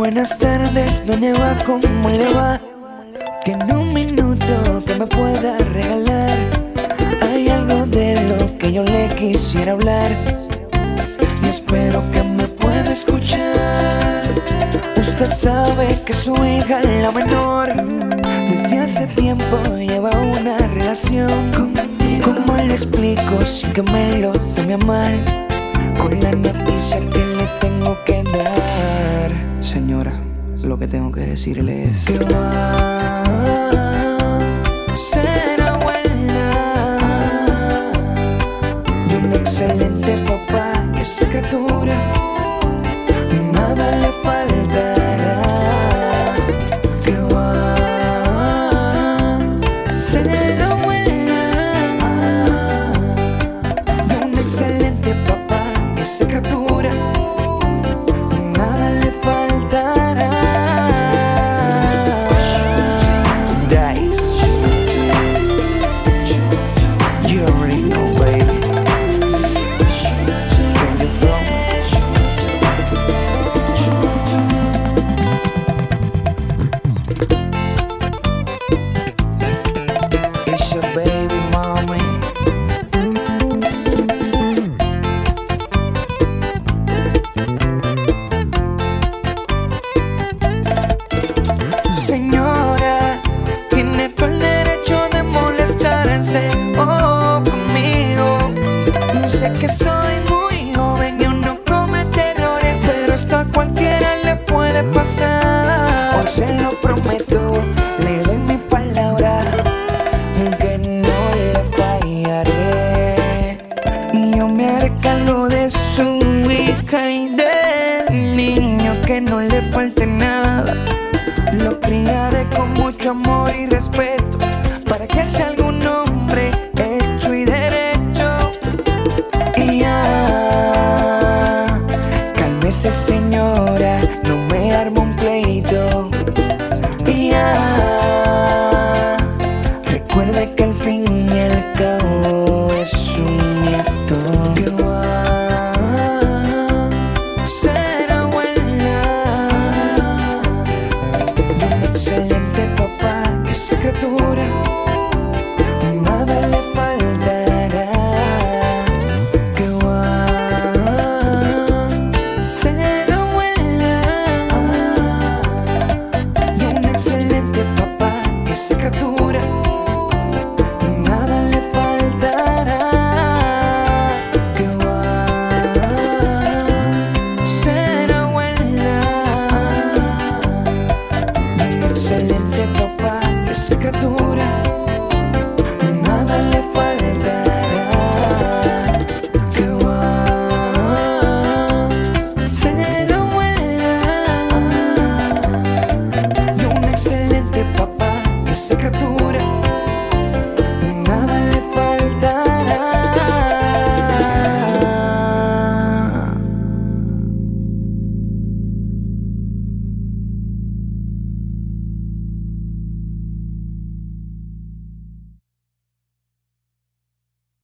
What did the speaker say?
Buenas tardes, doña Eva, ¿cómo le va? Tiene un minuto que me pueda regalar. Hay algo de lo que yo le quisiera hablar y espero que me pueda escuchar. Usted sabe que su hija, la menor, desde hace tiempo lleva una relación conmigo. ¿Cómo le explico sin que me lo tome a mal? Con la noticia que le tengo que dar. Señora, lo que tengo que decirle es que va a ser abuela de un excelente papá. Esa criatura nada le faltará. Que va a ser abuela de un excelente papá. Esa criatura nada le faltará. Dice, you already know, baby. Can you feel me? It's your baby mommy. Señora, tiene todo el derecho de molestarse conmigo. Sé que soy muy joven y uno comete errores, pero esto a cualquiera le puede pasar. Hoy se lo prometo, le doy mi palabra, que no le fallaré. Y yo me haré cargo de su hija y del niño, que no le falte nada. Lo criaré con mucho amor y respeto, para que sea algún hombre hecho y derecho. Y ya, cálmese señora, no me arme un pleito. Y ya, recuerde que al fin y al cabo es un nieto. Que va a ser abuela de un excelente papá. Esa criatura